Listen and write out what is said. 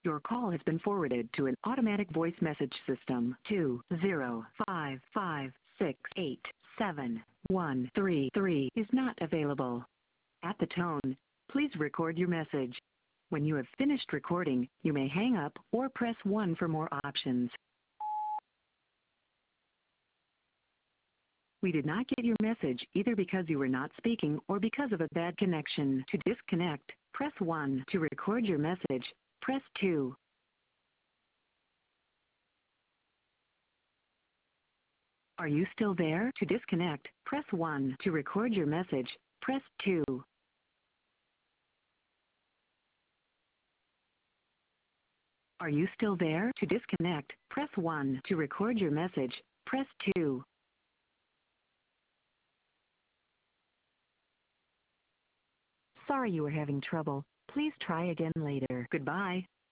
Your call has been forwarded to an automatic voice message system. 20556871133 is not available. At the tone, please record your message. When you have finished recording, you may hang up or press 1 for more options. We did not get your message either because you were not speaking or because of a bad connection. To disconnect, press 1. To record your message, press 2. Are you still there? To disconnect, press 1. To record your message, press 2. Are you still there? To disconnect, press 1. To record your message, press 2. Sorry you were having trouble. Please try again later. Goodbye.